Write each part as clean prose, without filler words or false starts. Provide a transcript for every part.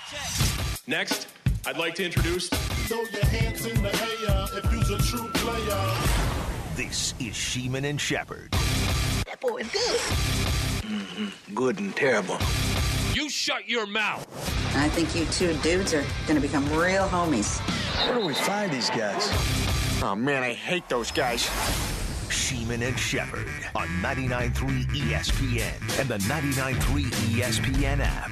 Next, I'd like to introduce... Throw your hands in the air if you's a true player. This is Sheeman and Shepard. That boy is good. Mm-hmm. Good and terrible. You shut your mouth. I think you two dudes are going to become real homies. Where do we find these guys? Oh, man, I hate those guys. Sheeman and Shepard on 99.3 ESPN and the 99.3 ESPN app.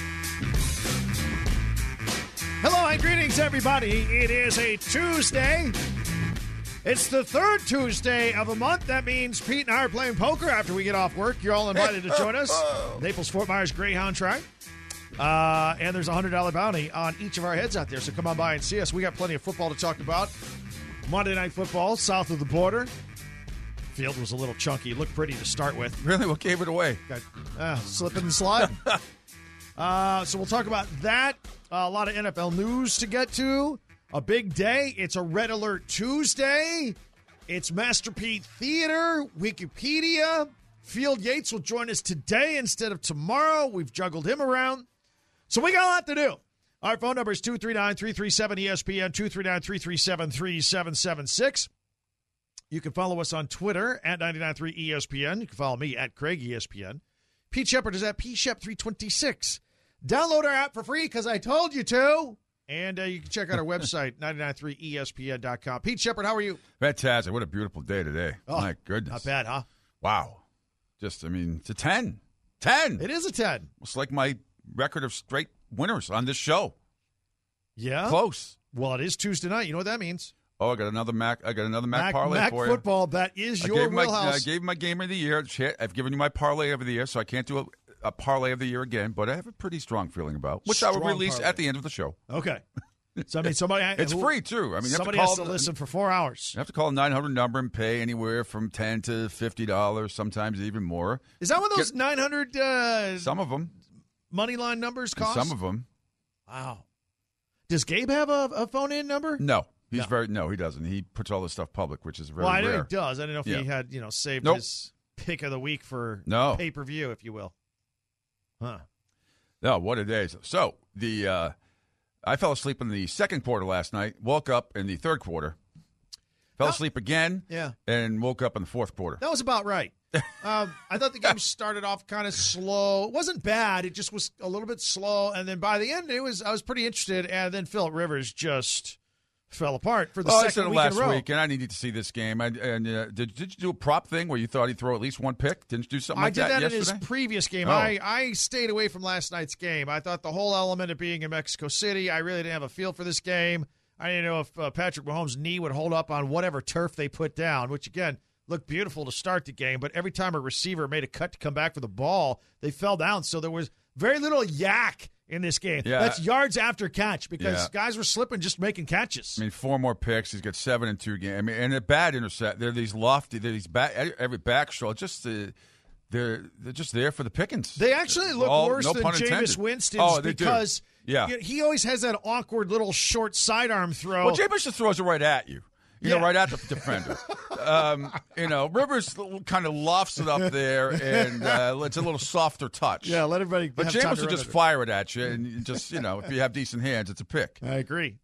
Hello and greetings, everybody. It is a Tuesday. It's the third Tuesday of the month. That means Pete and I are playing poker after we get off work. You're all invited to join us. Naples-Fort Myers Greyhound Track. And there's a $100 bounty on each of our heads out there. So come on by and see us. We got plenty of football to talk about. Monday Night Football, south of the border. Field was a little chunky. Looked pretty to start with. Really? What gave it away? Slipping and sliding. So we'll talk about that. A lot of NFL news to get to. A big day. It's a Red Alert Tuesday. It's Master Pete Theater. Wikipedia. Field Yates will join us today instead of tomorrow. We've juggled him around. So we got a lot to do. Our phone number is 239-337-ESPN, 239-337-3776. You can follow us on Twitter at 99.3 ESPN. You can follow me at Craig ESPN. Pete Shepard is at PShep326. Download our app for free because I told you to. And you can check out our website, 993ESPN.com. Pete Shepard, how are you? Fantastic. What a beautiful day today. Oh, my goodness. Not bad, huh? Wow. It's a 10. 10. It is a 10. It's like my record of straight winners on this show. Yeah? Close. Well, it is Tuesday night. You know what that means. Oh, I got another Mac parlay Mac for you. football, that is your wheelhouse. I gave my game of the year. I've given you my parlay of the year, so I can't do a parlay of the year again, but I have a pretty strong feeling about, which I will release at the end of the show. Okay. So, I mean, somebody... It's free, too. I mean, somebody has to listen for 4 hours. You have to call a 900 number and pay anywhere from $10 to $50, sometimes even more. Is that what those 900... some of them. Money line numbers cost? Some of them. Wow. Does Gabe have a phone-in number? No. He doesn't. He puts all this stuff public, which is very rare. Well, I know he does. I don't know if he had, saved his pick of the week for pay-per-view, if you will. Huh. No, what a day. So, I fell asleep in the second quarter last night, woke up in the third quarter, fell asleep again, and woke up in the fourth quarter. That was about right. I thought the game started off kind of slow. It wasn't bad. It just was a little bit slow, and then by the end, I was pretty interested, and then Phillip Rivers just fell apart for the second week in a row. Last week, and I needed to see this game. Did you do a prop thing where you thought he'd throw at least one pick? Didn't you do something like that yesterday? I did that in his previous game. I stayed away from last night's game. I thought the whole element of being in Mexico City, I really didn't have a feel for this game. I didn't know if Patrick Mahomes' knee would hold up on whatever turf they put down, which, again, looked beautiful to start the game. But every time a receiver made a cut to come back for the ball, they fell down. So there was very little yak in this game. Yeah. That's yards after catch because guys were slipping just making catches. I mean, 4 more picks. He's got 7 in 2 games. I mean, and a bad intercept. They're these lofty, every back stroll. They're just there for the pickings. They actually look worse than Jameis Winston's because he always has that awkward little short sidearm throw. Well, Jameis just throws it right at you. Right at the defender. Rivers kind of lofts it up there, and it's a little softer touch. Yeah, let everybody. But Jameis will just fire it at you, and just if you have decent hands, it's a pick. I agree.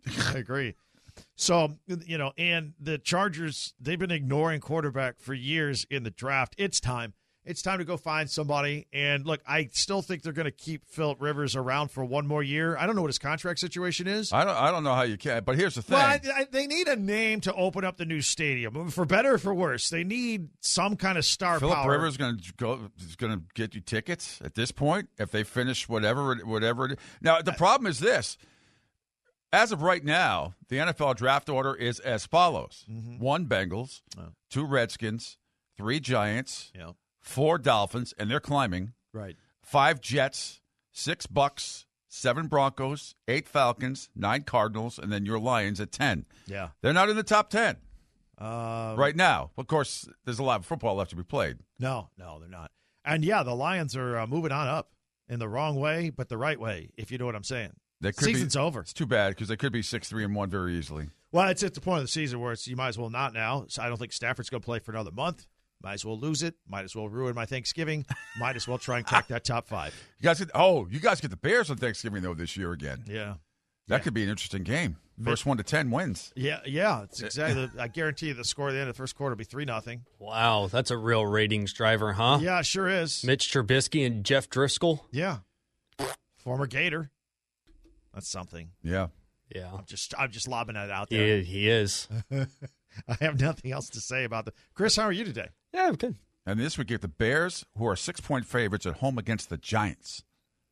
So and the Chargers, they've been ignoring quarterback for years in the draft. It's time. It's time to go find somebody. And, look, I still think they're going to keep Phillip Rivers around for one more year. I don't know what his contract situation is. I don't know how you can. But here's the thing. Well, they need a name to open up the new stadium. For better or for worse, they need some kind of star power. Phillip Rivers is going to get you tickets at this point if they finish whatever. Now, the problem is this. As of right now, the NFL draft order is as follows. 1 Bengals, 2 Redskins, 3 Giants, 4 Dolphins, and they're climbing. Right. 5 Jets, 6 Bucks, 7 Broncos, 8 Falcons, 9 Cardinals, and then your Lions at 10. Yeah. They're not in the top 10 right now. Of course, there's a lot of football left to be played. No, they're not. And, the Lions are moving on up in the wrong way, but the right way, if you know what I'm saying. Season's over. It's too bad because they could be 6-3-1 very easily. Well, it's at the point of the season where you might as well not now. So I don't think Stafford's going to play for another month. Might as well lose it. Might as well ruin my Thanksgiving. Might as well try and crack that top 5. You guys get the Bears on Thanksgiving, though, this year again. Yeah. That could be an interesting game. First 1 to 10 wins. Yeah. It's exactly. I guarantee you the score at the end of the first quarter will be 3-0. Wow, that's a real ratings driver, huh? Yeah, sure is. Mitch Trubisky and Jeff Driscoll. Yeah. Former Gator. That's something. Yeah. Yeah. I'm just lobbing that out there. He is. I have nothing else to say about that. Chris, how are you today? Yeah, I'm good. And this week, get the Bears, who are 6-point favorites at home against the Giants.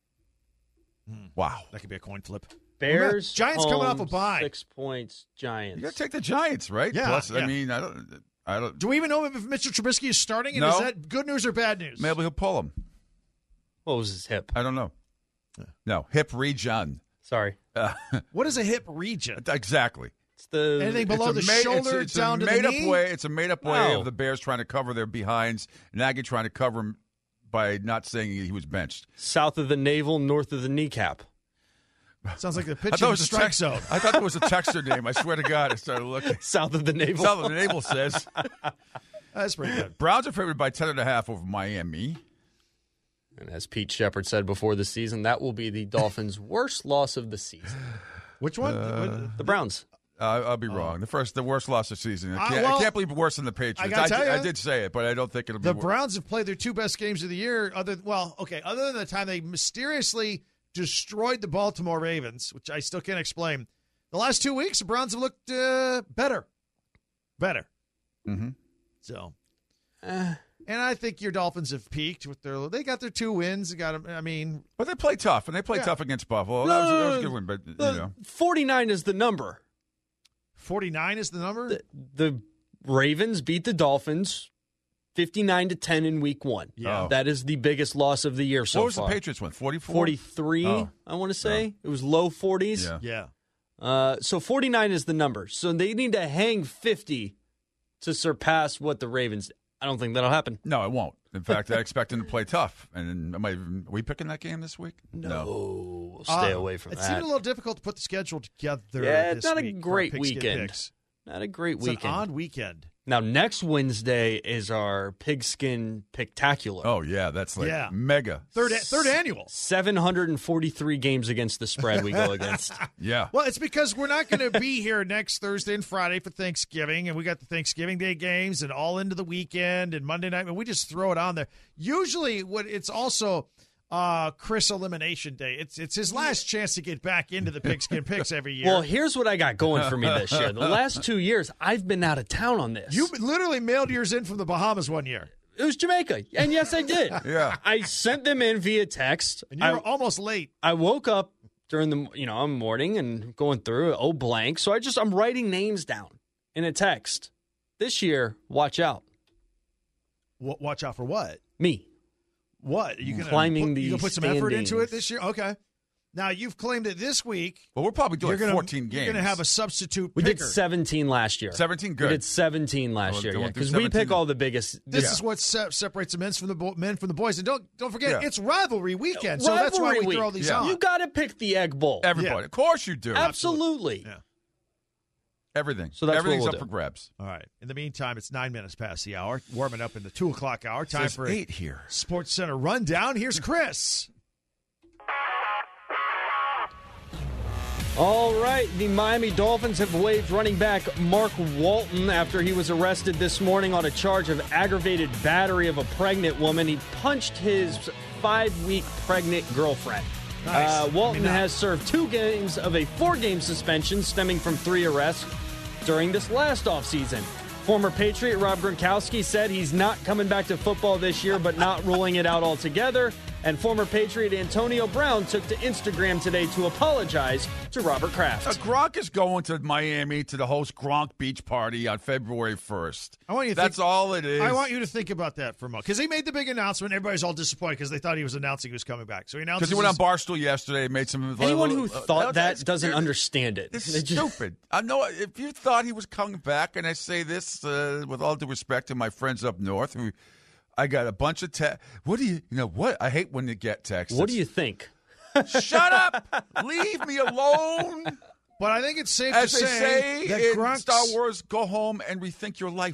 Wow. That could be a coin flip. Bears, Giants home, coming off a bye. 6 points, Giants. You got to take the Giants, right? Yeah. Plus, yeah. I mean, I don't. Do we even know if Mr. Trubisky is starting? And No. is that good news or bad news? Maybe he'll pull him. What was his hip? I don't know. No, hip region. Sorry. What is a hip region? Exactly. It's the Anything below the shoulder it's down a to the made-up knee? way. It's a made-up way No. of the Bears trying to cover their behinds. Nagy trying to cover him by not saying he was benched. south of the navel, north of the kneecap. Sounds like the I thought pitching it was strike zone. I thought it was a Texter name. I swear to God, I started looking. South of the navel. South of the navel says. That's pretty good. Browns are favored by 10.5 over Miami. And as Pete Shepard said before the season, that will be the Dolphins' worst loss of the season. Which one? The Browns. I'll be wrong. The worst loss of the season. I well, can't believe worse than the Patriots. I gotta tell ya, I did say it, but I don't think it'll be The worse. Browns have played their 2 best games of the year. Other than the time they mysteriously destroyed the Baltimore Ravens, which I still can't explain. The last 2 weeks, the Browns have looked better. Mm-hmm. So, and I think your Dolphins have peaked with they got their 2 wins. They got them. I mean, But they play tough, and they play tough against Buffalo. That was a good win, but, you know. 49 is the number. 49 is the number. The Ravens beat the Dolphins 59-10 in week 1. Yeah. That is the biggest loss of the year so far. What was the Patriots win? 44? 43, Oh. I want to say. It was low 40s. Yeah. Yeah. So 49 is the number. So they need to hang 50 to surpass what the Ravens. I don't think that'll happen. No, it won't. In fact, I expect them to play tough. And are we picking that game this week? No. We'll stay away from it that. It seemed a little difficult to put the schedule together. Yeah, this it's not a week for great Pigskin weekend. Picks. Not a great It's weekend. an odd weekend. Now, next Wednesday is our Pigskin Pictacular. Oh, yeah, that's like mega. Third annual. 743 games against the spread we go against. Yeah. Well, it's because we're not going to be here next Thursday and Friday for Thanksgiving, and we got the Thanksgiving Day games and all into the weekend and Monday night, and we just throw it on there. Usually, it's also Chris Elimination Day. It's his last chance to get back into the Pigskin Picks every year. Well, here's what I got going for me this year. The last 2 years, I've been out of town on this. You literally mailed yours in from the Bahamas one year. It was Jamaica. And yes, I did. Yeah. I sent them in via text. And you were almost late. I woke up during the morning and going through blank. So I'm writing names down in a text. This year, watch out. Watch out for what? Me. What? Are you gonna Climbing you the gonna put some effort into standings. it this year? Okay. Now, you've claimed it this week. Well, we're probably doing You're gonna- 14 games. You're going to have a substitute We picker. did 17 last year. 17? Good. We did 17 last Well, year, they yeah. won't do Because we 17 pick all the biggest. This is what separates the men from the boys. And don't forget, Yeah. it's rivalry weekend, so that's why we Rivalry throw week. these Yeah. on. You got to pick the Egg Bowl. Everybody. Yeah. Of course you do. Absolutely. Yeah. Everything. So that's what Everything's we'll up do. for grabs. All right. In the meantime, it's 9 minutes past the hour. Warming up in the 2 o'clock hour. Time Says for 8 here. Sports Center Rundown. Here's Chris. All right, the Miami Dolphins have waived running back Mark Walton after he was arrested this morning on a charge of aggravated battery of a pregnant woman. He punched his 5-week pregnant girlfriend. Nice. Walton has served 2 games of a 4-game suspension stemming from 3 arrests during this last offseason. Former Patriot Rob Gronkowski said he's not coming back to football this year, but not ruling it out altogether. And former Patriot Antonio Brown took to Instagram today to apologize to Robert Kraft. Gronk is going to Miami to the host Gronk Beach Party on February 1st. I want you to That's think- all it is. I want you to think about that for a moment. Because he made the big announcement. Everybody's all disappointed because they thought he was announcing he was coming back. So he announced Because he went on Barstool yesterday, made some. Anyone who thought that that's doesn't weird. understand it. It's They just- stupid. I know if you thought he was coming back, and I say this with all due respect to my friends up north, who I got a bunch of texts. What do you know? What I hate when you get texts. What do you think? Shut up! Leave me alone. But I think it's safe As to they say that in Gronk's, Star Wars, go home and rethink your life.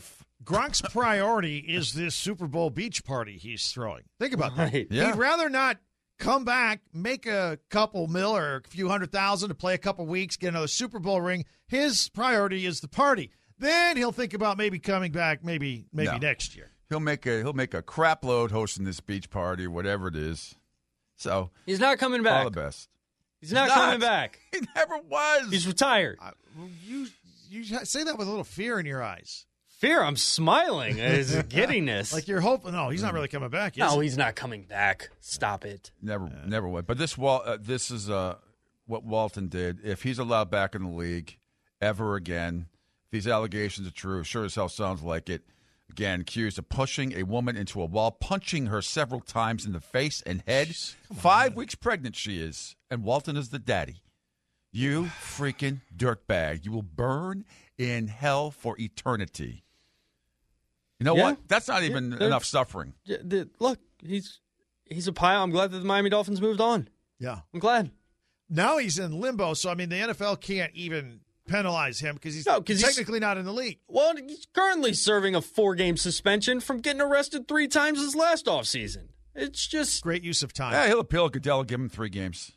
Gronk's priority is this Super Bowl beach party he's throwing. Think about that. Right. Yeah. He'd rather not come back, make a couple mil or a few $100,000 to play a couple weeks, get another Super Bowl ring. His priority is the party. Then he'll think about maybe coming back maybe No. next year. He'll make a crap load hosting this beach party, whatever it is. So He's not coming back. all the best. He's not coming back. He never was. He's retired. You say that with a little fear in your eyes. Fear, I'm smiling. It's a giddiness. Like you're hoping, no, he's not really coming back, is no, he? he's not coming back. Stop it. Never would. But this is what Walton did. If he's allowed back in the league ever again, if these allegations are true, sure as hell sounds like it. Again, accused of pushing a woman into a wall, punching her several times in the face and head. 5 weeks pregnant she is, and Walton is the daddy. You freaking dirtbag. You will burn in hell for eternity. You know what? That's not even enough suffering. Look, he's a pile. I'm glad that the Miami Dolphins moved on. Yeah. I'm glad. Now he's in limbo, so I mean the NFL can't even penalize him because he's technically not in the league. Well, he's currently serving a 4-game suspension from getting arrested 3 times this last offseason. It's just great use of time. Yeah, he'll appeal. Goodell will give him 3 games.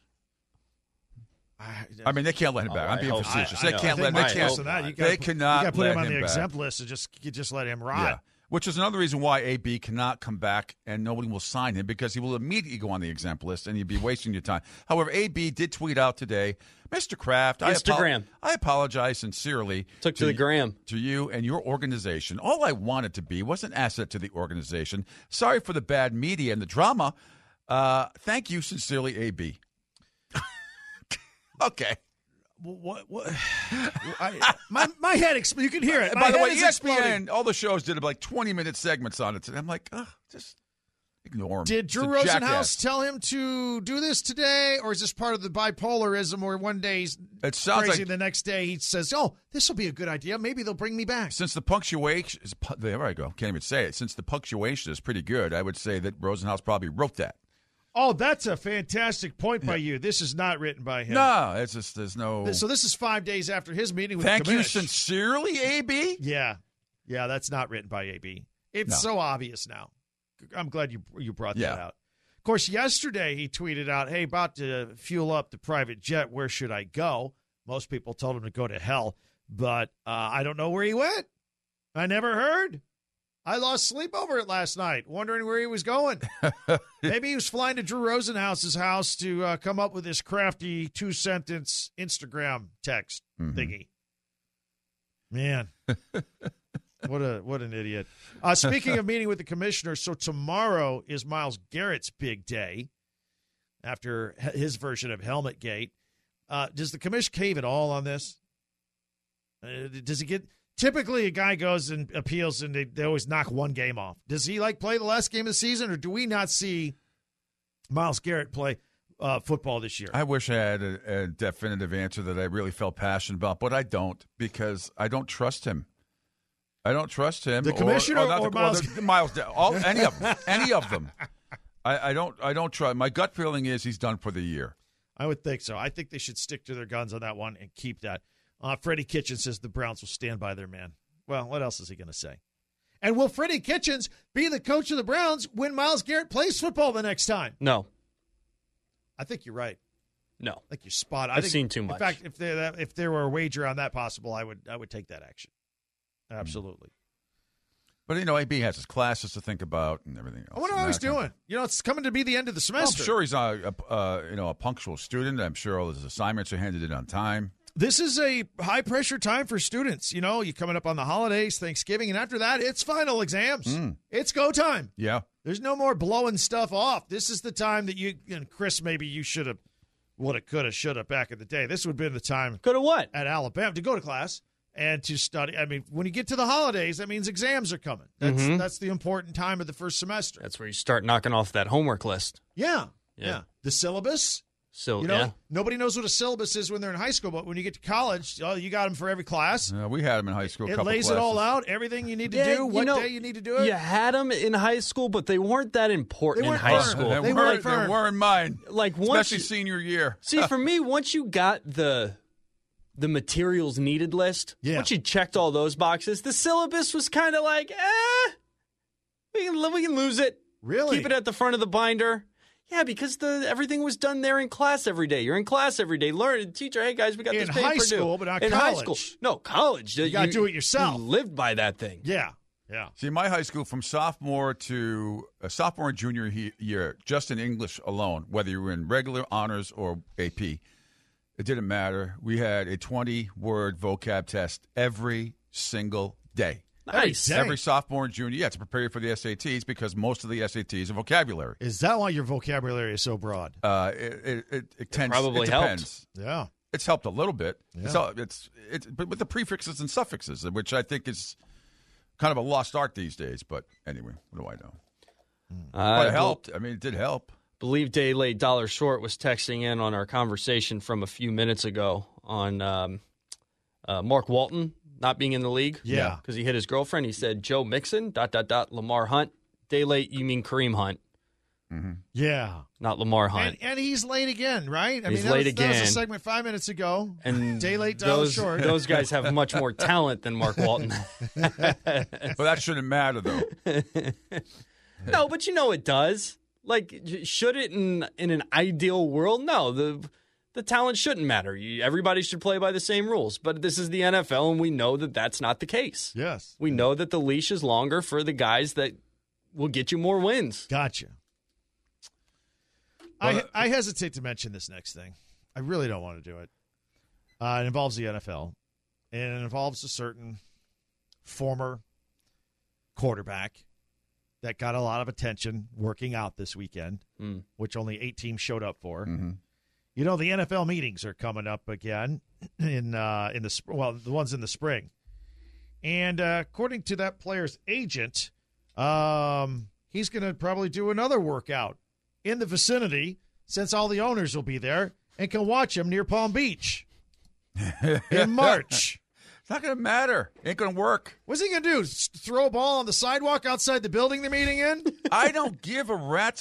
I mean, they can't let him back. I'm being facetious. They can't let him back. They cannot you got to put let him on the back. exempt list and just let him ride. Yeah. Which is another reason why AB cannot come back and nobody will sign him because he will immediately go on the exempt list and you'd be wasting your time. However, AB did tweet out today, Mr. Kraft, Instagram. I apologize sincerely. Took to the gram. To you and your organization. All I wanted to be was an asset to the organization. Sorry for the bad media and the drama. Thank you sincerely, AB. Okay. What? My head explodes. You can hear it. By the way, ESPN, exploding. all the shows did like 20-minute segments on it today. I'm like, just ignore him. Did Drew Rosenhaus tell him to do this today, or is this part of the bipolarism where one day he's crazy, the next day he says, oh, this will be a good idea. Maybe they'll bring me back. Since the punctuation there I go. Can't even say it. Since the punctuation is pretty good, I would say that Rosenhaus probably wrote that. Oh, that's a fantastic point by you. This is not written by him. No, it's just there's no. So this is 5 days after his meeting with Thank the you commish. sincerely, AB. Yeah, that's not written by AB. It's so obvious now. I'm glad you brought that out. Of course, yesterday he tweeted out, "Hey, about to fuel up the private jet. Where should I go?" Most people told him to go to hell, but I don't know where he went. I never heard. I lost sleep over it last night, wondering where he was going. Maybe he was flying to Drew Rosenhaus's house to come up with this crafty 2-sentence Instagram text thingy. Man, what an idiot. Speaking of meeting with the commissioner, so tomorrow is Myles Garrett's big day after his version of Helmet Gate. Does the commish cave at all on this? Does he get... Typically, a guy goes and appeals, and they always knock one game off. Does he play the last game of the season, or do we not see Myles Garrett play football this year? I wish I had a definitive answer that I really felt passionate about, but I don't because I don't trust him. I don't trust him. The commissioner or Myles? Myles, any of them. I don't trust. My gut feeling is he's done for the year. I would think so. I think they should stick to their guns on that one and keep that. Freddie Kitchens says the Browns will stand by their man. Well, what else is he going to say? And will Freddie Kitchens be the coach of the Browns when Myles Garrett plays football the next time? No. I think you're right. No. I think you're spot on. I've seen too much. In fact, if there were a wager on that possible, I would take that action. Absolutely. But, AB has his classes to think about and everything else. I wonder how he's doing. It's coming to be the end of the semester. I'm sure he's a punctual student. I'm sure all his assignments are handed in on time. This is a high-pressure time for students. You're coming up on the holidays, Thanksgiving, and after that, it's final exams. It's go time. Yeah. There's no more blowing stuff off. This is the time that and Chris, maybe you should have, woulda, coulda, shoulda back in the day. This would have been the time. Coulda what? At Alabama, to go to class and to study. I mean, when you get to the holidays, that means exams are coming. That's the important time of the first semester. That's where you start knocking off that homework list. Yeah. The syllabus. So, nobody knows what a syllabus is when they're in high school, but when you get to college, you got them for every class. We had them in high school. It lays it all out, everything you need to do, what day you need to do it. You had them in high school, but they weren't that important in high school. They weren't mine, especially senior year. See, for me, once you got the the materials needed list, once you checked all those boxes, the syllabus was kind of like, we can lose it. Really? Keep it at the front of the binder. Yeah, because everything was done there in class every day. You're in class every day. Learn, teacher, hey, guys, we got this paper due. In high school, but not in college. High school. No, college. You got to do it yourself. You lived by that thing. Yeah. See, my high school, from sophomore and junior year, just in English alone, whether you were in regular honors or AP, it didn't matter. We had a 20-word vocab test every single day. Nice. Every sophomore and junior. Yeah, to prepare you for the SATs, because most of the SATs are vocabulary. Is that why your vocabulary is so broad? It tends. Probably it depends. Helped. Yeah. It's helped a little bit. Yeah. But with the prefixes and suffixes, which I think is kind of a lost art these days. But anyway, what do I know? But it helped. I mean, it did help. Believe Day Late Dollar Short was texting in on our conversation from a few minutes ago on Mark Walton not being in the league. Yeah. Because he hit his girlfriend. He said, Joe Mixon, ... Lamar Hunt. Day late, you mean Kareem Hunt. Mm-hmm. Yeah. Not Lamar Hunt. And he's late again, right? He's late again. That was a segment 5 minutes ago. And Day late, dollar short. Those guys have much more talent than Mark Walton. But that shouldn't matter, though. No, but it does. Like, should it in an ideal world? No, the talent shouldn't matter. Everybody should play by the same rules. But this is the NFL, and we know that that's not the case. Yes. We know that the leash is longer for the guys that will get you more wins. Gotcha. I hesitate to mention this next thing. I really don't want to do it. It involves the NFL, and it involves a certain former quarterback that got a lot of attention working out this weekend, which only 8 teams showed up for. Mm-hmm. The NFL meetings are coming up again in the ones in the spring, and according to that player's agent, he's going to probably do another workout in the vicinity, since all the owners will be there and can watch him near Palm Beach in March. It's not going to matter. Ain't going to work. What's he going to do? Throw a ball on the sidewalk outside the building they're meeting in? I don't give a rat's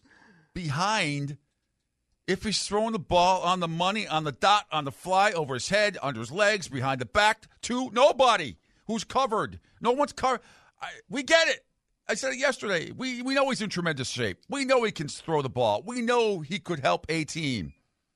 behind if he's throwing the ball on the money, on the dot, on the fly, over his head, under his legs, behind the back, to nobody who's covered. No one's covered. We get it. I said it yesterday. We know he's in tremendous shape. We know he can throw the ball. We know he could help a team.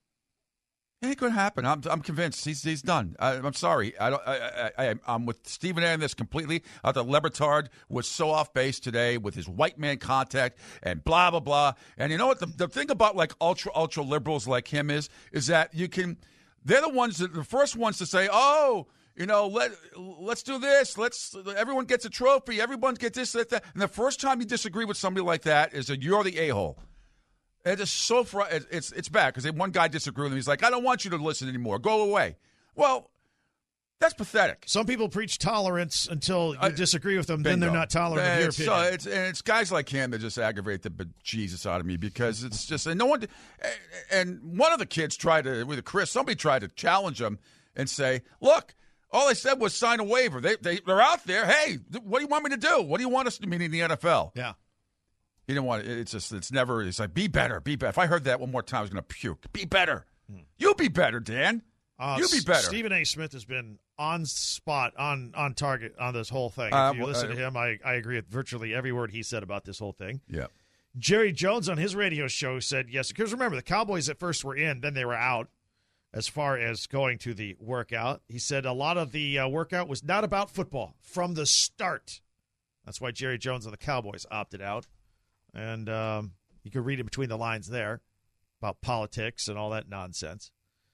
It ain't going to happen. I'm convinced he's done. I'm sorry. I'm with Stephen A. on this completely. I thought LeBertard was so off base today with his white man contact and blah, blah, blah. And you know what? The thing about like ultra liberals like him is that they're the first ones to say, oh, let's do this. Everyone gets a trophy. Everyone gets this, that. And the first time you disagree with somebody like that is that you're the a-hole. It is so it's bad because one guy disagreed with him. He's like, I don't want you to listen anymore. Go away. Well, that's pathetic. Some people preach tolerance until you disagree with them. Then they're not tolerant of your opinion. It's guys like him that just aggravate the bejesus out of me because it's just and no one. And one of the kids somebody tried to challenge him and say, look. All I said was sign a waiver. They're out there. Hey, what do you want me to do? What do you want us to mean in the NFL? Yeah. You don't want it. It's like, be better, be better. If I heard that one more time, I was going to puke. Be better. You be better, Dan. You be better. Stephen A. Smith has been on spot, on target on this whole thing. If you listen to him, I agree with virtually every word he said about this whole thing. Yeah. Jerry Jones on his radio show said yes. Because remember, the Cowboys at first were in, then they were out. As far as going to the workout, he said a lot of the workout was not about football from the start. That's why Jerry Jones and the Cowboys opted out. And you could read it between the lines there about politics and all that nonsense.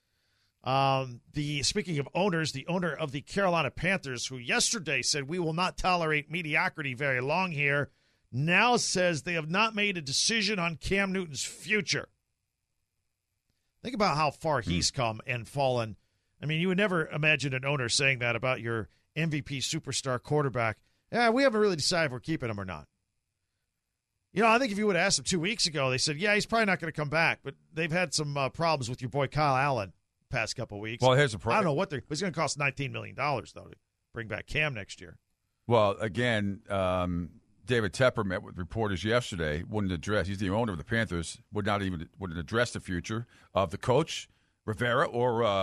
Speaking of owners, the owner of the Carolina Panthers, who yesterday said we will not tolerate mediocrity very long here, now says they have not made a decision on Cam Newton's future. Think about how far he's come and fallen. I mean, you would never imagine an owner saying that about your MVP superstar quarterback. Yeah, we haven't really decided if we're keeping him or not. I think if you would have asked him 2 weeks ago, they said, yeah, he's probably not going to come back. But they've had some problems with your boy Kyle Allen the past couple of weeks. Well, here's the problem. I don't know what it's going to cost $19 million, though, to bring back Cam next year. Well, again, David Tepper met with reporters yesterday. He's the owner of the Panthers. Wouldn't address the future of the coach Rivera or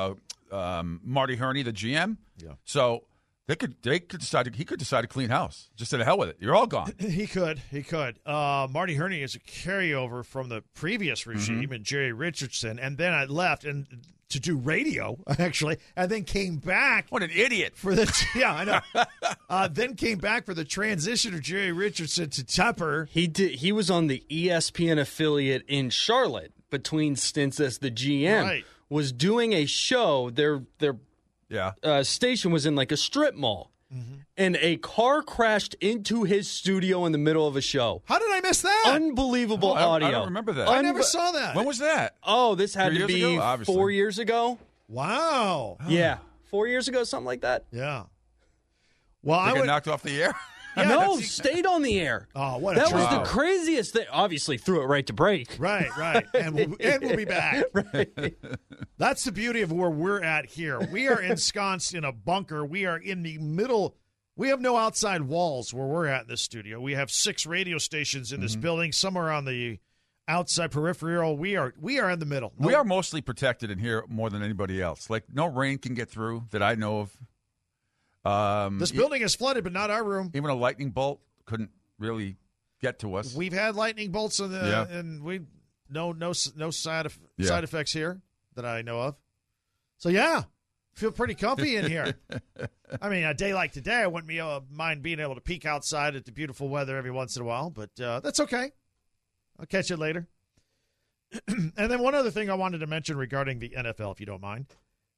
Marty Herney, the GM. Yeah. So he could decide to clean house. Just say the hell with it. You're all gone. He could. Marty Herney is a carryover from the previous regime and Jerry Richardson, and then I left to do radio, actually, and then came back. What an idiot. I know. Then came back for the transition of Jerry Richardson to Tepper. He was on the ESPN affiliate in Charlotte between stints as the GM. Right. Was doing a show. Their station was in like a strip mall. And a car crashed into his studio in the middle of a show. How did I miss that? Unbelievable audio. I don't remember that. I never saw that. When was that? Oh, this had 3 to years be ago? Obviously. 4 years ago. Wow. Yeah, 4 years ago, something like that. Yeah. Well, I got knocked off the air. No, stayed on the air. Oh, what a That was drama. the craziest thing. Obviously, threw it right to break. Right. And we'll be back. Right. That's the beauty of where we're at here. We are ensconced in a bunker. We are in the middle. We have no outside walls where we're at in this studio. We have 6 radio stations in this building, somewhere on the outside peripheral. We are in the middle. We are mostly protected in here more than anybody else. Like, no rain can get through that I know of. This building is flooded, but not our room. Even a lightning bolt couldn't really get to us. We've had lightning bolts and we no side effects here that I know of. So feel pretty comfy in here. I mean, a day like today, I wouldn't mind being able to peek outside at the beautiful weather every once in a while, but that's okay. I'll catch it later. And then one other thing I wanted to mention regarding the NFL, if you don't mind.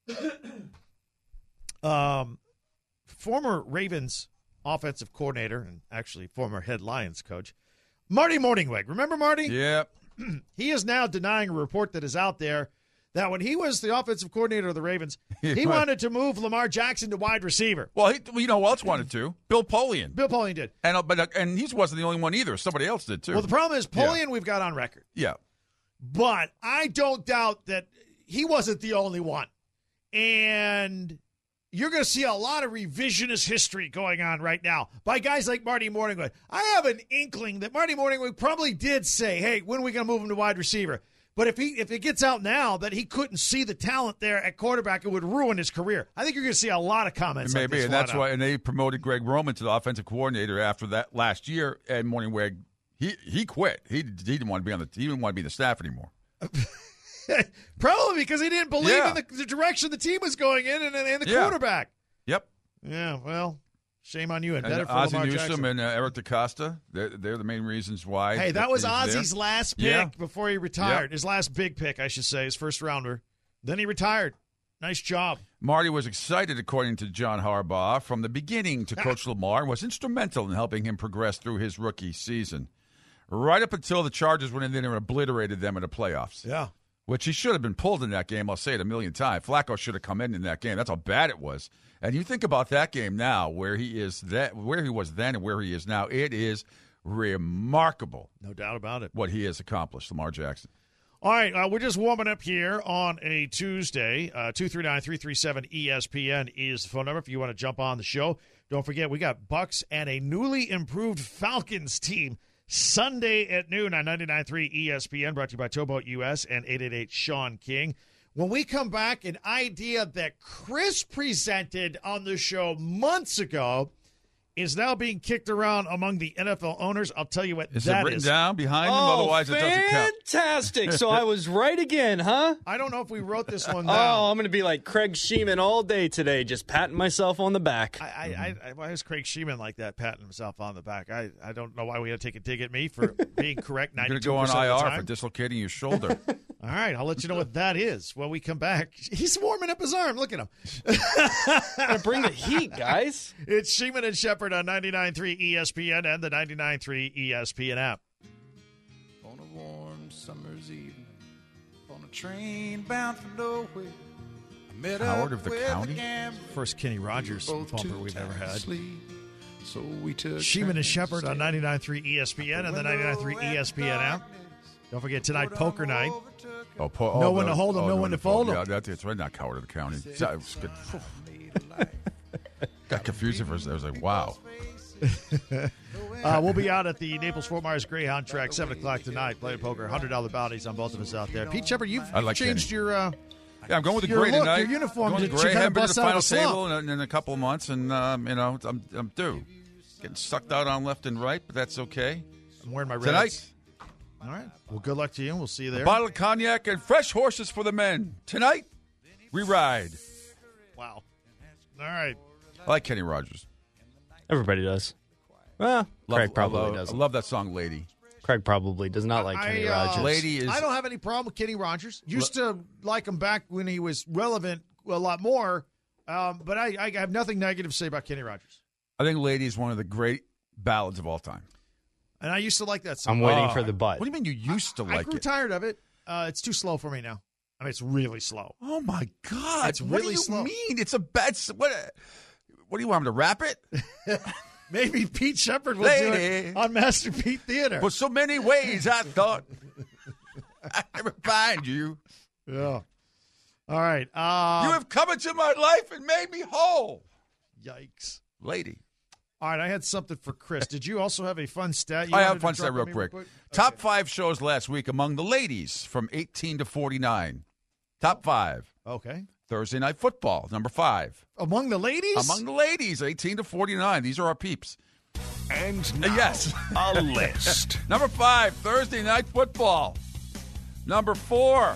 Former Ravens offensive coordinator and actually former head Lions coach, Marty Mornhinweg. Remember Marty? Yep. He is now denying a report that is out there that when he was the offensive coordinator of the Ravens, he wanted to move Lamar Jackson to wide receiver. Well, you know who else wanted to? Bill Polian. Bill Polian did. And he wasn't the only one either. Somebody else did, too. Well, the problem is Polian we've got on record. Yeah. But I don't doubt that he wasn't the only one. And you're going to see a lot of revisionist history going on right now by guys like Marty Mornhinweg. I have an inkling that Marty Mornhinweg probably did say, hey, when are we going to move him to wide receiver? But if it gets out now that he couldn't see the talent there at quarterback, it would ruin his career. I think you're going to see a lot of comments. Maybe, like this and that's why. And they promoted Greg Roman to the offensive coordinator after that last year. And Mornhinweg, he quit. He didn't want to be he didn't want to be the staff anymore. Probably because he didn't believe in the direction the team was going in and the quarterback. Yep. Yeah. Well. Shame on you. And better for Ozzie Lamar Newsome Jackson. And Eric DeCosta, they're the main reasons why. Hey, that was Ozzie's last pick before he retired. Yep. His last big pick, I should say, his first rounder. Then he retired. Nice job. Marty was excited, according to John Harbaugh, from the beginning to coach Lamar and was instrumental in helping him progress through his rookie season. Right up until the Chargers went in there and obliterated them in the playoffs. Yeah. Which he should have been pulled in that game. I'll say it a million times. Flacco should have come in that game. That's how bad it was. And you think about that game now, where he was then and where he is now. It is remarkable. No doubt about it. What he has accomplished, Lamar Jackson. All right, we're just warming up here on a Tuesday. 239-337-ESPN is the phone number if you want to jump on the show. Don't forget, we got Bucks and a newly improved Falcons team Sunday at noon on 99.3 ESPN, brought to you by Towboat US and 888-SEAN-KING. When we come back, an idea that Chris presented on the show months ago is now being kicked around among the NFL owners. I'll tell you what is that it written is. down behind them? Otherwise, it doesn't count. Fantastic. So I was right again, huh? I don't know if we wrote this one down. Oh, I'm going to be like Craig Sheeman all day today, just patting myself on the back. Why is Craig Sheeman like that, patting himself on the back? I don't know why we had to take a dig at me for being correct 92% You're going to go on of the IR time. for dislocating your shoulder. All right, I'll let you know what that is when we come back. He's warming up his arm. Look at him. Gotta bring the heat, guys. It's Sheeman and Shepherd on 99.3 ESPN and the 99.3 ESPN app. On a warm summer's evening, on a train bound for nowhere, I met Howard up of the with County? a gambler. First Kenny Rogers Both bumper too we've ever tired to had. sleep, so we took Sheeman and turns Shepherd to on stay 99.3 ESPN and the 99.3 ESPN app. Don't forget tonight, poker night. No one to hold 'em, no one to fold 'em. Yeah, that's right. Not Howard of the County. Got confused for a second. I was like, wow. We'll be out at the Naples-Fort Myers Greyhound track, 7 o'clock tonight, playing poker. $100 bounties on both of us out there. Pete Shepherd, you've I like changed your Yeah, I'm going with the Your gray look, tonight. your uniform Going did the you gray. kinda Haven't been to bust the out of final a slump? table in a couple of months, and I'm due. Getting sucked out on left and right, but that's okay. I'm wearing my Reds. Tonight, All right. Well, good luck to you. We'll see you there. a bottle of cognac and fresh horses for the men. Tonight, we ride. Wow. All right. I like Kenny Rogers. Everybody does. Well, Craig probably doesn't. I love that song, Lady. Craig probably does not like Kenny Rogers. Lady is. I don't have any problem with Kenny Rogers. Used to like him back when he was relevant a lot more, but I have nothing negative to say about Kenny Rogers. I think Lady is one of the great ballads of all time. And I used to like that song. I'm waiting for the butt. What do you mean you used to I like grew it? tired of it. It's too slow for me now. I mean, it's really slow. Oh, my God. It's what really do you slow. mean? It's a bad. What do you want him to rap it? Maybe Pete Shepard will do it on Master Pete Theater. For so many ways, I thought I'd never find you. Yeah. All right. You have come into my life and made me whole. Yikes. Lady. All right, I had something for Chris. Did you also have a fun stat? I have a fun stat real quick. Top 5 shows last week among the ladies from 18 to 49. Top 5. Okay. Thursday Night Football, number 5. Among the ladies? Among the ladies, 18 to 49. These are our peeps. And now, Yes. a list. Number 5, Thursday Night Football. Number 4,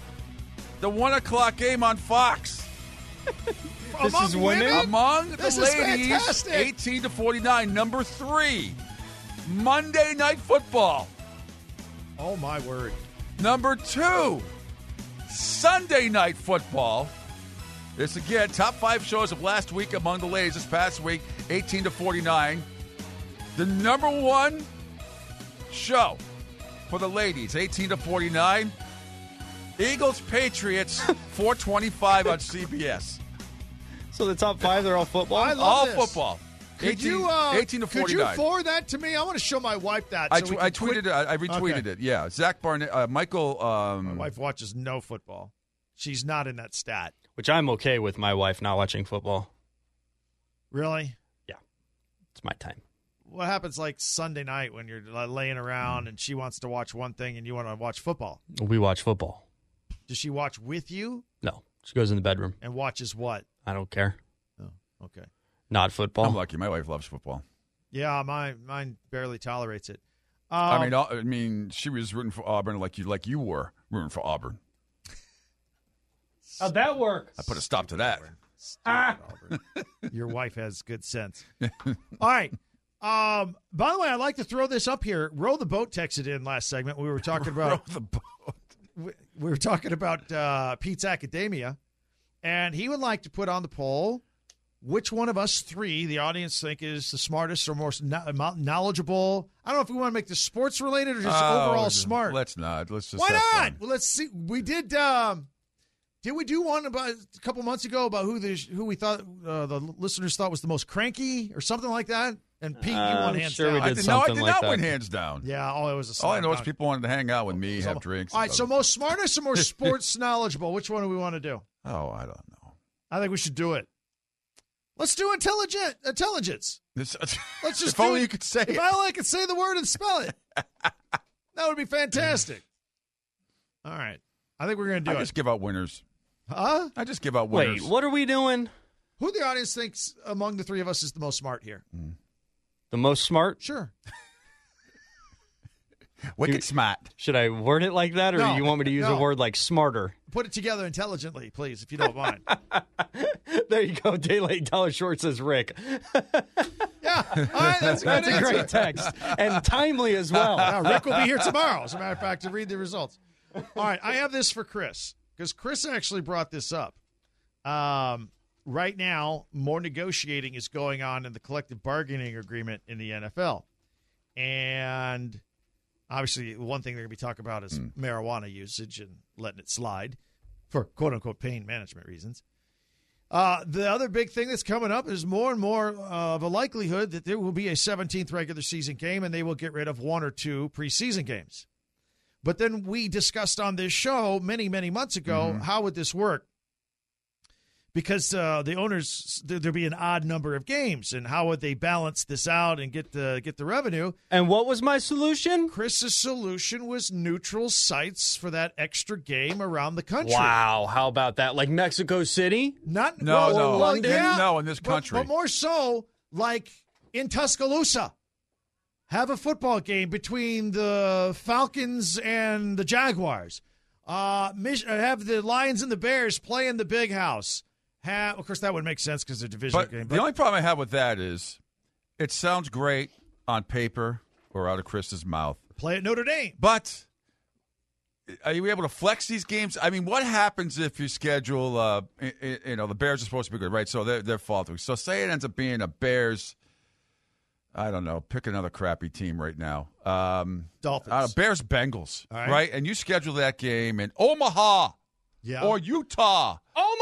the 1 o'clock game on Fox. This is women? Among This the is ladies, fantastic. 18 to 49. Number 3, Monday Night Football. Oh, my word. Number 2, Sunday Night Football. This again, top 5 shows of last week among the ladies this past week, 18 to 49. The number 1 show for the ladies, 18 to 49, Eagles Patriots, 425 on CBS. So the top 5, they're all football? I love All this. football. Could 18, you, 18 to 49. Could you forward that to me? I want to show my wife that. I so we tweeted can quit- it. I retweeted Okay. it. Yeah, Zach Barnett, Michael. My wife watches no football. She's not in that stat. Which I'm okay with my wife not watching football. Really? It's my time. What happens like Sunday night when you're laying around and she wants to watch one thing and you want to watch football? We watch football. Does she watch with you No. She goes in the bedroom. and watches what? I don't care. Oh, okay. Not football. I'm lucky. My wife loves football. Yeah, mine barely tolerates it. I mean, she was rooting for Auburn like you were rooting for Auburn. How'd that work? I put a stop to that. Your wife has good sense. All right. By the way, I'd like to throw this up here. Row the Boat texted in last segment. We were talking about the boat. we were talking about Pete's Academia, and he would like to put on the poll which one of us three the audience think is the smartest or most knowledgeable. I don't know if we want to make this sports related or just overall smart. Let's not. Let's just. Why have not? fun. Well, let's see. We did. Did we do one about a couple months ago about who we thought the listeners thought was the most cranky or something like that? And Pete, you won hands sure down. we I did did something not like that. win hands down. Yeah, it was a All I know is slam people wanted to hang out with me, dunk. have drinks. All right, so most smartest or more sports knowledgeable? Which one do we want to do? Oh, I don't know. I think we should do it. Let's do intelligence. This, Let's just if only do it. you could say If it. I could say the word and spell it, that would be fantastic. All right, I think we're going to do I it. just give out winners. Huh? I just give out Wait, winners. what are we doing? Who the audience thinks among the three of us is the most smart here? The most smart? Sure. Wicked smart. Should I word it like that, or No, you want me to use a no. word like smarter? Put it together intelligently, please, if you don't mind. There you go. Day late, dollar short, says Rick. Yeah, all right, that's a good That's a answer. great text. And timely as well. Rick will be here tomorrow, as a matter of fact, to read the results. All right, I have this for Chris, because Chris actually brought this up. Right now, more negotiating is going on in the collective bargaining agreement in the NFL. And obviously, one thing they're going to be talking about is marijuana usage and letting it slide for quote-unquote pain management reasons. The other big thing that's coming up is more and more of a likelihood that there will be a 17th regular season game and they will get rid of one or two preseason games. But then we discussed on this show many, many months ago, how would this work? because the owners, there'd be an odd number of games, and how would they balance this out and get the revenue? And what was my solution? Chris's solution was neutral sites for that extra game around the country. Wow, how about that? Like Mexico City? No, London? Yeah, no, in this country. But more so, like in Tuscaloosa. Have a football game between the Falcons and the Jaguars. Have the Lions and the Bears play in the Big House. Of course, that would make sense because it's a division game. The only problem I have with that is it sounds great on paper or out of Chris's mouth. Play at Notre Dame. But are you able to flex these games? I mean, what happens if you schedule, the Bears are supposed to be good, right? So they're fall through. So say it ends up being a Bears, I don't know, pick another crappy team right now. Dolphins. Bears Bengals, All right. right? And you schedule that game in Omaha or Utah.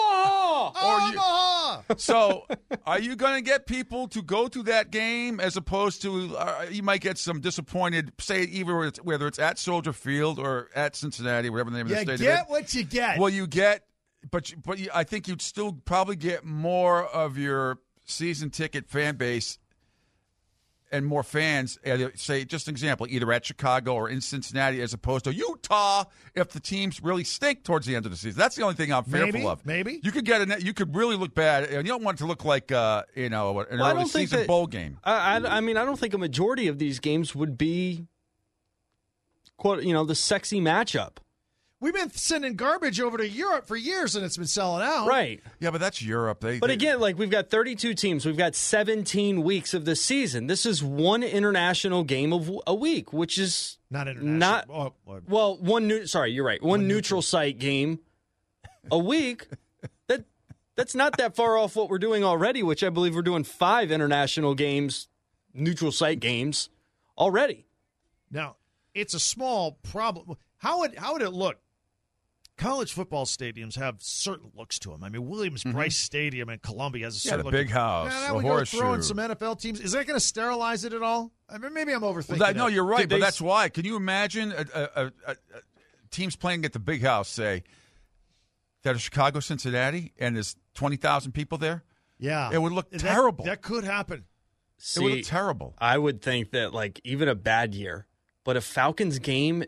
Omaha! So are you going to get people to go to that game as opposed to you might get some disappointed, say, either whether it's at Soldier Field or at Cincinnati, whatever the name of the stadium is. You get what you get. Well, you get, but I think you'd still probably get more of your season ticket fan base and more fans, say, just an example, either at Chicago or in Cincinnati as opposed to Utah if the teams really stink towards the end of the season. That's the only thing I'm fearful of. Maybe. You could you could really look bad, and you don't want it to look like, an early season bowl game. I mean, I don't think a majority of these games would be, quote, the sexy matchup. We've been sending garbage over to Europe for years, and it's been selling out. Right. Yeah, but that's Europe. But again, we've got 32 teams. We've got 17 weeks of the season. This is one international game of a week, which is not international. You're right. One neutral site game a week. That's not that far off what we're doing already, which I believe we're doing 5 international games, neutral site games already. Now, it's a small problem. How would it look? College football stadiums have certain looks to them. I mean, Williams-Brice Stadium in Columbia has a certain the look. big house, now the we horseshoe. go throwing some NFL teams. Is that going to sterilize it at all? I mean, maybe I'm overthinking No, you're right, but they that's why. Can you imagine teams playing at the big house, say, that are Chicago, Cincinnati, and there's 20,000 people there? Yeah. It would look terrible. That could happen. It would look terrible. I would think that, even a bad year, but a Falcons game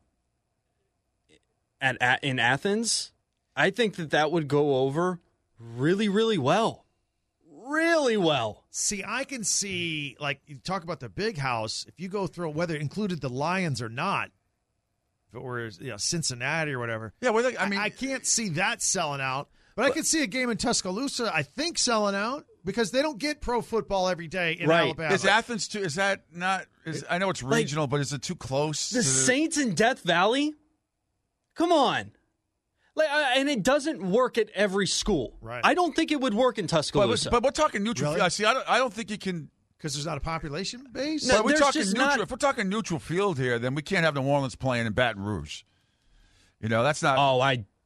in Athens, I think that would go over really, really well. Really well. See, I can see, you talk about the big house, if you go through whether it included the Lions or not, if it were Cincinnati or whatever. Yeah, I can't see that selling out. But I could see a game in Tuscaloosa, I think, selling out because they don't get pro football every day in Alabama. Is Athens too? Is that not? I know it's regional, but is it too close? The Saints in Death Valley? Come on. And it doesn't work at every school. Right. I don't think it would work in Tuscaloosa. But we're talking neutral. Really? See, I don't think you can. Because there's not a population base? No, But we're talking just neutral. not- If we're talking neutral field here, then we can't have New Orleans playing in Baton Rouge. That's not. Oh,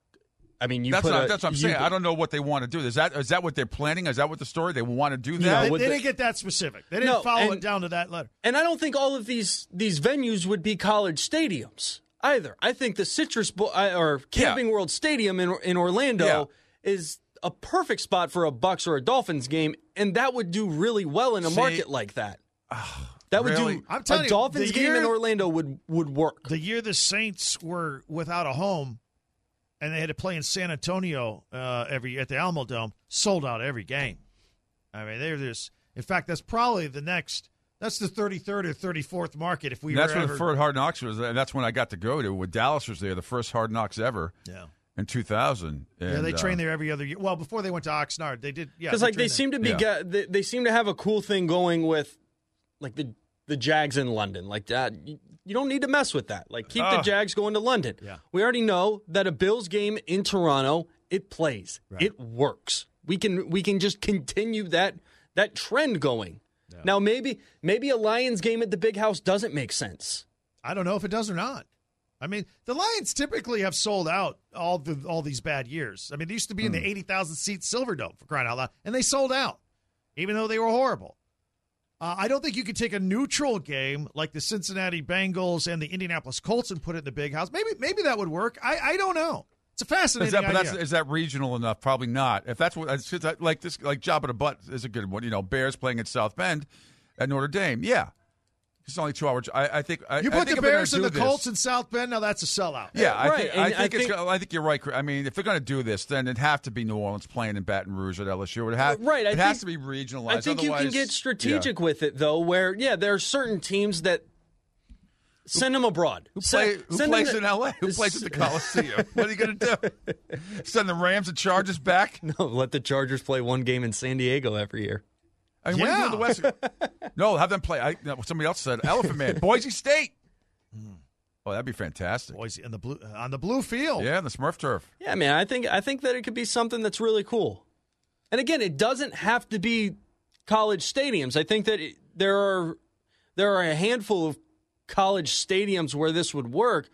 I mean, that's what I'm saying. I don't know what they want to do. Is that what they're planning? Is that what the story? They want to do that? They didn't get that specific. They didn't follow it down to that letter. And I don't think all of these venues would be college stadiums either. I think the Citrus Bowl or Camping World Stadium in Orlando is a perfect spot for a Bucs or a Dolphins game, and that would do really well in a market like that. That would really? do. I'm telling you, Dolphins the game year- in Orlando would work. The year the Saints were without a home and they had to play in San Antonio at the Alamo Dome, sold out every game. I mean, in fact, that's probably that's the 33rd or 34th market if we That's were when ever. the first Hard Knocks was, and that's when I got to go to. When Dallas was there, the first Hard Knocks ever. Yeah. In 2000. Yeah, they train there every other year. Well, before they went to Oxnard, they did. Yeah, Because they seem to be they seem to have a cool thing going with the Jags in London. You don't need to mess with that. Keep the Jags going to London. Yeah. We already know that a Bills game in Toronto, it plays. Right. It works. We can just continue that trend going. Yeah. Now maybe a Lions game at the Big House doesn't make sense. I don't know if it does or not. I mean, the Lions typically have sold out all these bad years. I mean, they used to be in the 80,000-seat Silverdome, for crying out loud, and they sold out, even though they were horrible. I don't think you could take a neutral game like the Cincinnati Bengals and the Indianapolis Colts and put it in the Big House. Maybe that would work. I don't know. It's a fascinating idea. Is that regional enough? Probably not. If that's what like Job of the Butt is a good one. Bears playing at South Bend at Notre Dame. Yeah, it's only 2 hours. I think you put the Bears and the Colts in South Bend. Now that's a sellout. Yeah, I think you're right. I mean, if they're going to do this, then it'd have to be New Orleans playing in Baton Rouge at LSU. It has to be regionalized. I think you can get strategic with it though. Where there are certain teams that. Send them abroad. Who plays in L.A.? Who plays at the Coliseum? What are you going to do? Send the Rams and Chargers back? No, let the Chargers play one game in San Diego every year. I mean, what do you do in the West? No, have them play. Somebody else said Elephant Man, Boise State. Oh, that'd be fantastic. Boise on the blue field. Yeah, the Smurf turf. Yeah, man, I think that it could be something that's really cool. And again, it doesn't have to be college stadiums. I think that there are a handful of college stadiums where this would work,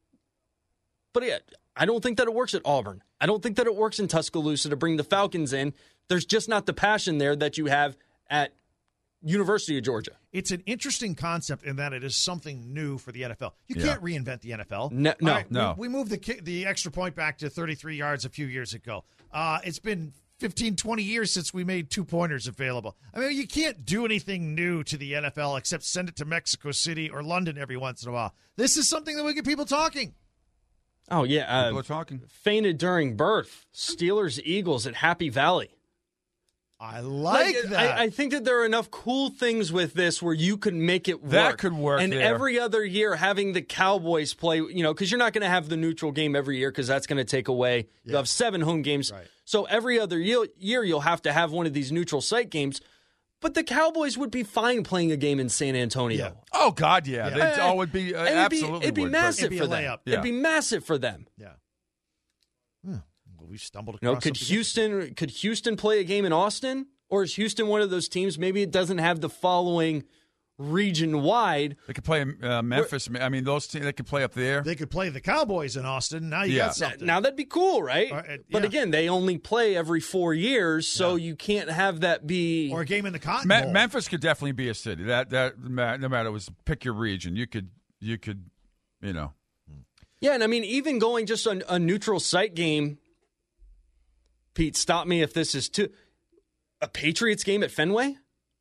but I don't think that it works at Auburn. I don't think that it works in Tuscaloosa to bring the Falcons in. There's just not the passion there that you have at University of Georgia. It's an interesting concept in that it is something new for the NFL. You can't reinvent the NFL. No. We moved the extra point back to 33 yards a few years ago. It's been 15, 20 years since we made 2-pointers available. I mean, you can't do anything new to the NFL except send it to Mexico City or London every once in a while. This is something that would get people talking. Oh, yeah. People are talking. Fainted during birth. Steelers-Eagles at Happy Valley. I like that. I think that there are enough cool things with this where you could make it work. That could work. And every other year, having the Cowboys play, because you're not going to have the neutral game every year because that's going to take away. Yeah. You'll have 7 home games. Right. So every other year, you'll have to have one of these neutral site games. But the Cowboys would be fine playing a game in San Antonio. Yeah. Oh, God, yeah. It would be absolutely. It'd be massive for them. Yeah. It'd be massive for them. Yeah. Well, we stumbled across. Could Houston play a game in Austin, or is Houston one of those teams? Maybe it doesn't have the following region wide. They could play Memphis. I mean, those teams. They could play up there. They could play the Cowboys in Austin. Now you got something. Now that'd be cool, right? But again, they only play every 4 years, so you can't have that be or a game in the Cotton Bowl. Memphis could definitely be a city. That no matter pick your region, you could. Yeah, and I mean, even going just a neutral site game. Pete, stop me if this is a Patriots game at Fenway?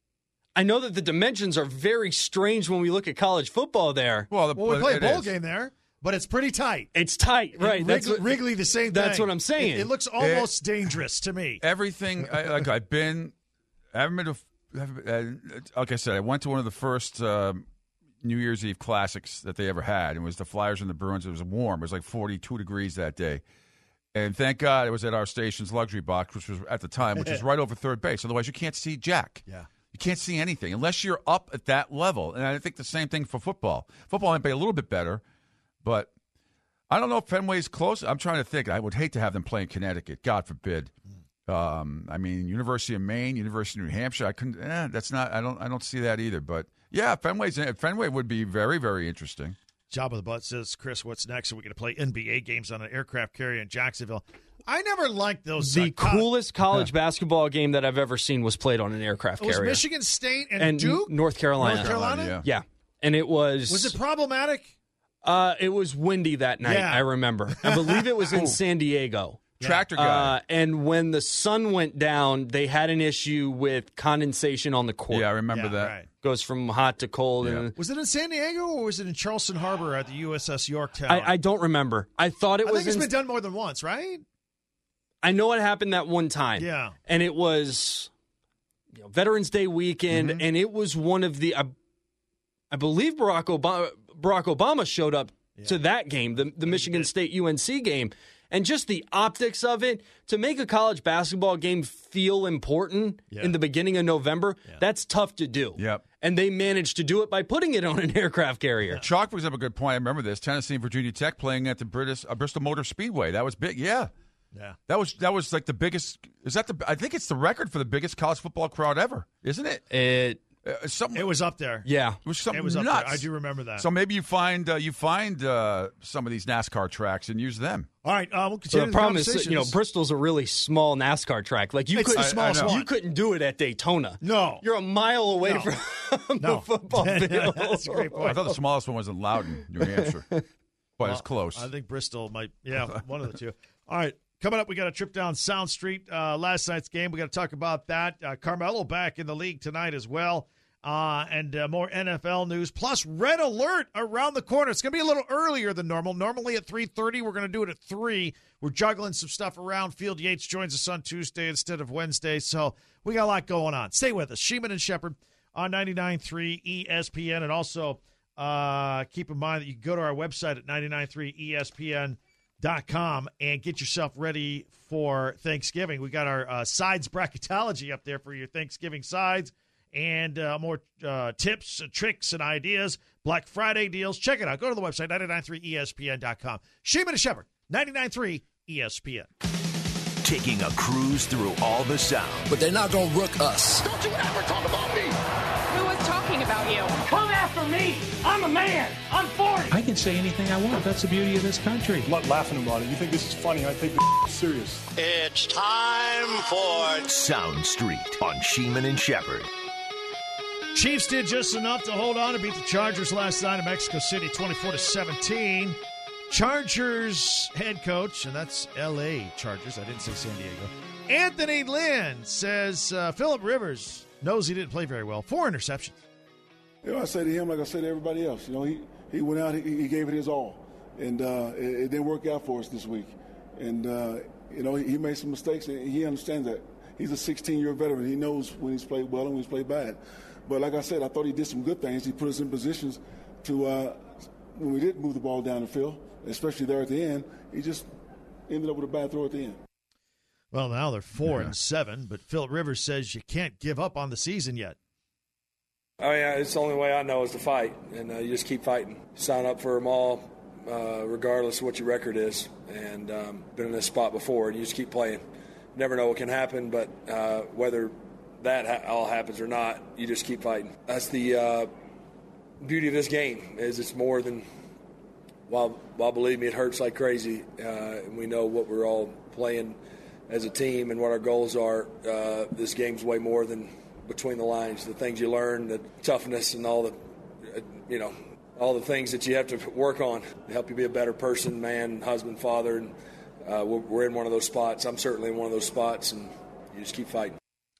I know that the dimensions are very strange when we look at college football there. Well, we play a bowl game there, but it's pretty tight. It's tight, right? Wrigley, the same thing. That's what I'm saying. It looks almost dangerous to me. Everything, like I haven't been to, like I said, I went to one of the first New Year's Eve classics that they ever had. It was the Flyers and the Bruins. It was warm. It was like 42 degrees that day. And thank God it was at our station's luxury box, which was at the time, which is right over third base. Otherwise, you can't see jack. Yeah. You can't see anything unless you're up at that level. And I think the same thing for football. Football might be a little bit better, but I don't know if Fenway's close. I'm trying to think. I would hate to have them play in Connecticut. God forbid. I mean, University of Maine, University of New Hampshire. I couldn't. That's not. I don't see that either. But yeah, Fenway would be very, very interesting. Job of the Butt says, Chris, what's next? Are we going to play NBA games on an aircraft carrier in Jacksonville? I never liked those. The coolest college basketball game that I've ever seen was played on an aircraft carrier. It was Michigan State and Duke? North Carolina. North Carolina? Yeah. And it was... Was it problematic? It was windy that night, I remember. I believe it was in San Diego. Tractor guy. And when the sun went down, they had an issue with condensation on the court. Yeah, I remember that. Right. Goes from hot to cold. Yeah. And was it in San Diego or was it in Charleston Harbor at the USS Yorktown? I don't remember. I thought it was. I think it's been done more than once, right? I know it happened that one time. Yeah. And it was Veterans Day weekend, and it was one of the. I believe Barack Obama showed up to that game, the Michigan State UNC game. And just the optics of it, to make a college basketball game feel important in the beginning of November, that's tough to do. Yep. And they managed to do it by putting it on an aircraft carrier. Chalk brings up a good point. I remember this. Tennessee and Virginia Tech playing at the Bristol Motor Speedway. That was big. Yeah. Yeah. That was like the biggest. I think it's the record for the biggest college football crowd ever, isn't it? It was up there. Yeah. It was something It was up nuts. there. I do remember that. So maybe you find some of these NASCAR tracks and use them. All right, we'll So continue the problem is, Bristol's a really small NASCAR track. Like you couldn't do it at Daytona. No, you're a mile away from the football field. That's a great point. I thought the smallest one was in Loudon, New Hampshire, but it's close. I think Bristol might. One of the two. All right. Coming up, we got a trip down Sound Street. Last night's game, we got to talk about that. Carmelo back in the league tonight as well. And more NFL news, plus Red Alert around the corner. It's going to be a little earlier than normal. Normally at 3:30, we're going to do it at 3. We're juggling some stuff around. Field Yates joins us on Tuesday instead of Wednesday, so we got a lot going on. Stay with us. Sheeman and Shepherd on 99.3 ESPN, and also keep in mind that you can go to our website at 99.3ESPN.com and get yourself ready for Thanksgiving. We got our sides bracketology up there for your Thanksgiving sides. And more tips, tricks, and ideas. Black Friday deals. Check it out. Go to the website, 993ESPN.com. Sheeman and Shepherd, 99.3 ESPN. Taking a cruise through all the sound. But they're not going to rook us. Don't you ever talk about me. Who was talking about you? Come after me. I'm a man. I'm 40. I can say anything I want. That's the beauty of this country. I'm not laughing about it. You think this is funny. I take it serious. It's time for Sound Street on Sheeman and Shepherd. Chiefs did just enough to hold on and beat the Chargers last night in Mexico City, 24-17. Chargers head coach, and that's L.A. Chargers. I didn't say San Diego. Anthony Lynn says Phillip Rivers knows he didn't play very well. 4 interceptions. I say to him like I say to everybody else. He went out, he gave it his all, and it didn't work out for us this week. And he made some mistakes, and he understands that. He's a 16-year veteran. He knows when he's played well and when he's played bad. But like I said, I thought he did some good things. He put us in positions to, when we did move the ball down the field, especially there at the end, he just ended up with a bad throw at the end. Well, now they're 4-7, but Phillip Rivers says you can't give up on the season yet. Oh, yeah, it's the only way I know is to fight, and you just keep fighting. Sign up for them all, regardless of what your record is, and been in this spot before, and you just keep playing. You never know what can happen, but whether that all happens or not, you just keep fighting. That's the beauty of this game, is it's more than, while believe me, it hurts like crazy, and we know what we're all playing as a team and what our goals are. This game's way more than between the lines, the things you learn, the toughness and all the, all the things that you have to work on to help you be a better person, man, husband, father, and we're in one of those spots. I'm certainly in one of those spots, and you just keep fighting.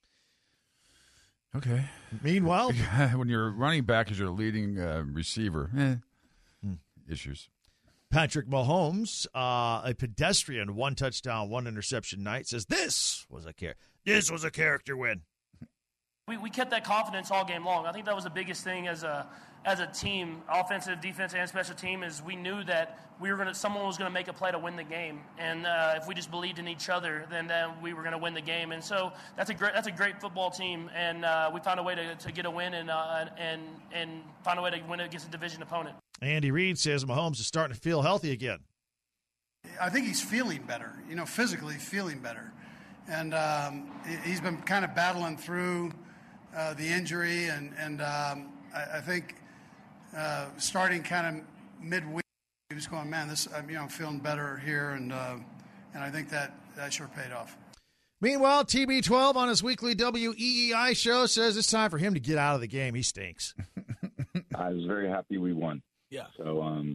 Okay. Meanwhile, when you're running back as your leading receiver, issues. Patrick Mahomes, a pedestrian, 1 touchdown, 1 interception night, says this was a character win. We kept that confidence all game long. I think that was the biggest thing as a team, offensive, defense, and special team, is we knew that someone was going to make a play to win the game, and if we just believed in each other, then we were going to win the game. And so that's a great football team, and we found a way to get a win and find a way to win against a division opponent. Andy Reid says Mahomes is starting to feel healthy again. I think he's feeling better, physically feeling better, and he's been kind of battling through the injury, and I think starting kind of midweek, he was going, man, I'm feeling better here, and I think that sure paid off. Meanwhile, TB12 on his weekly WEEI show says it's time for him to get out of the game. He stinks. I was very happy we won. Yeah. So,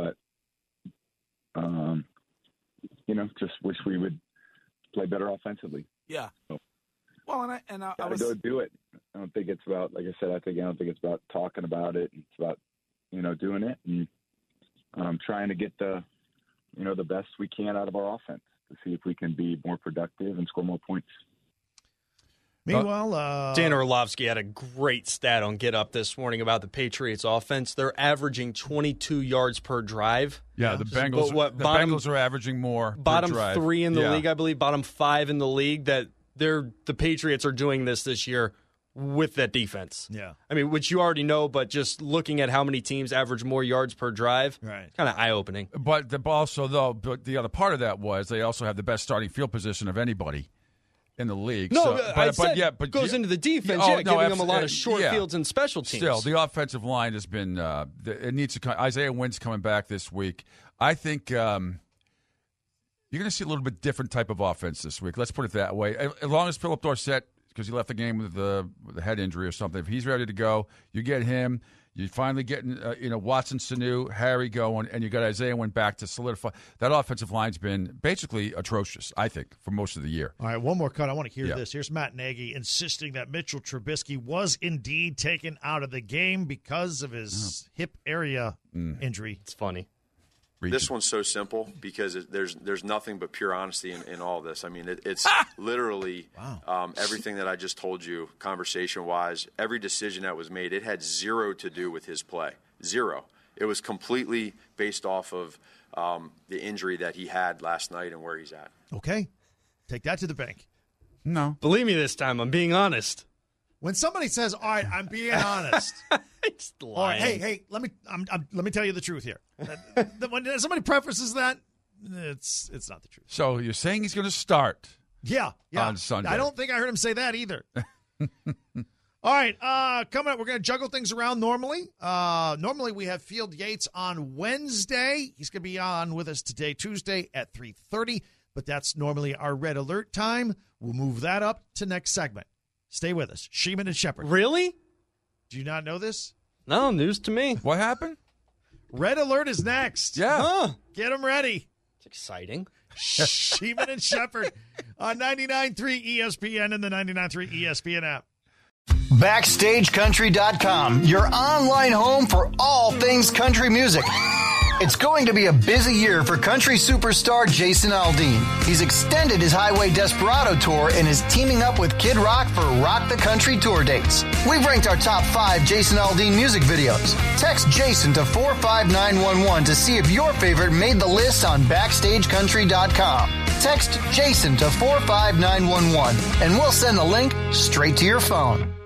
just wish we would play better offensively. Yeah. So, well, and I gotta go do it. I don't think it's about, like I said, I don't think it's about talking about it. It's about, doing it and trying to get the best we can out of our offense to see if we can be more productive and score more points. Meanwhile, Dan Orlovsky had a great stat on Get Up this morning about the Patriots offense. They're averaging 22 yards per drive. Yeah, the Bengals. Bengals are averaging more. Bottom per drive. 3 in the league, I believe. Bottom 5 in the league. The Patriots are doing this year with that defense. Yeah, I mean, which you already know, but just looking at how many teams average more yards per drive, right? Kind of eye opening. But the other part of that was they also have the best starting field position of anybody in the league. No, so, but goes into the defense, giving them a lot of short fields and special teams. Still, the offensive line has been it needs to come. Isaiah Wynn's coming back this week. I think you're going to see a little bit different type of offense this week. Let's put it that way. As long as Philip Dorsett because he left the game with a head injury or something. If he's ready to go, you get him. You finally getting Watson, Sanu, Harry going, and you got Isaiah went back to solidify. That offensive line's been basically atrocious, I think, for most of the year. All right, one more cut. I want to hear this. Here's Matt Nagy insisting that Mitchell Trubisky was indeed taken out of the game because of his hip area injury. It's funny. This one's so simple because there's nothing but pure honesty in all this. I mean, it's literally everything that I just told you, conversation-wise. Every decision that was made, it had zero to do with his play. Zero. It was completely based off of the injury that he had last night and where he's at. Okay. Take that to the bank. No. Believe me this time, I'm being honest. When somebody says, all right, I'm being honest. It's lying. Hey, let me tell you the truth here. When somebody prefaces that, it's not the truth. So you're saying he's going to start on Sunday. I don't think I heard him say that either. All right, coming up, we're going to juggle things around normally. Normally we have Field Yates on Wednesday. He's going to be on with us today, Tuesday at 3:30, but that's normally our Red Alert time. We'll move that up to next segment. Stay with us. Sheeman and Shepard. Really? Do you not know this? No, news to me. What happened? Red Alert is next. Yeah. Huh. Get them ready. It's exciting. Sheeman and Shepard on 99.3 ESPN and the 99.3 ESPN app. BackstageCountry.com, your online home for all things country music. It's going to be a busy year for country superstar Jason Aldean. He's extended his Highway Desperado tour and is teaming up with Kid Rock for Rock the Country tour dates. We've ranked our top 5 Jason Aldean music videos. Text Jason to 45911 to see if your favorite made the list on BackstageCountry.com. Text Jason to 45911 and we'll send the link straight to your phone.